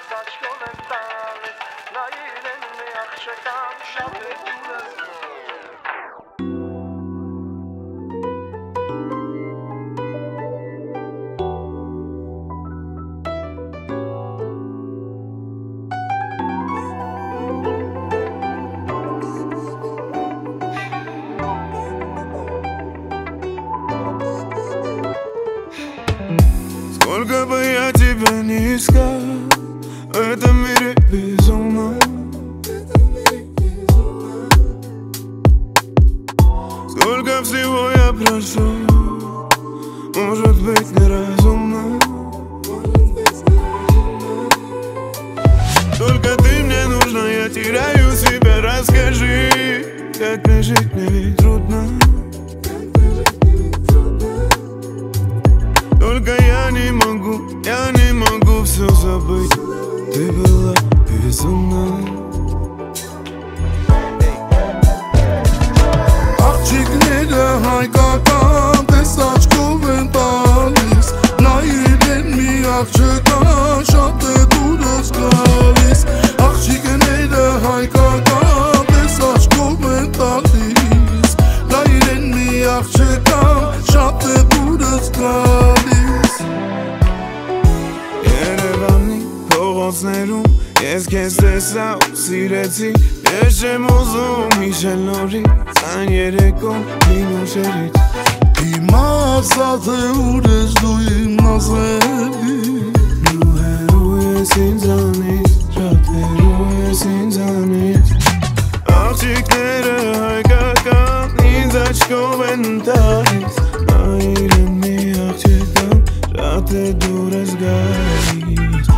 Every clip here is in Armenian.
Сколько бы я тебя не искал в этом мире безумно, сколько всего я прошу, может быть неразумно. Только ты мне нужна, я теряю себя. Расскажи, как мне жить, мне ведь трудно. Только я не могу все забыть. Ты была безумна. Աղջիկ ները հայկական տեսած կովենտալիս Նայել են մի աղջկան շատ է դուրս գալիս Աղջիկ ները հայկական տեսած կովենտալիս Նայել են մի աղջկան շատ է դուրս գալիս Երևանի փողոցներում ես քեզ տեսա ու սիրեցի Ես չեմ ուզում հիշել նորից այն երեկոն իմ ուշերից Հիմա ասած է ուր ես դու իմ նազելի Դու հեռու ես ինձանից, շատ հեռու ես ինձանից Աղջիկները հայկական ինձ աչքով են տալիս Այր եմ մի աղջկան, շատ է դուրս գալիս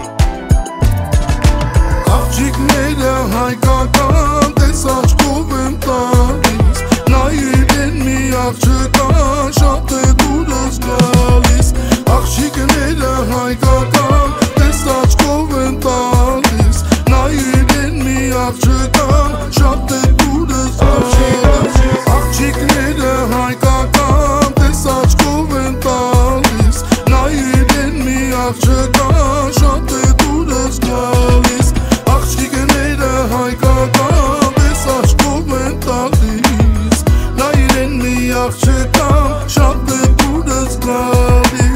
Աղջիկները հայկական տեսած կովեն տալիս Նայել են մի աղջկան շատ է դուրս գալիս Աղջիկները հայկական տեսած կովեն տալիս Նայել են մի աղջկան շատ է դուրս գալիս Աղջիկները հայկական տեսած կովեն տալիս Նայել են մի աղջկան շատ է դուրս գալիս Աղջիկները հայկական տեսած կովեն տալիս Նայել են մի աղջկան շատ է դուրս գալիս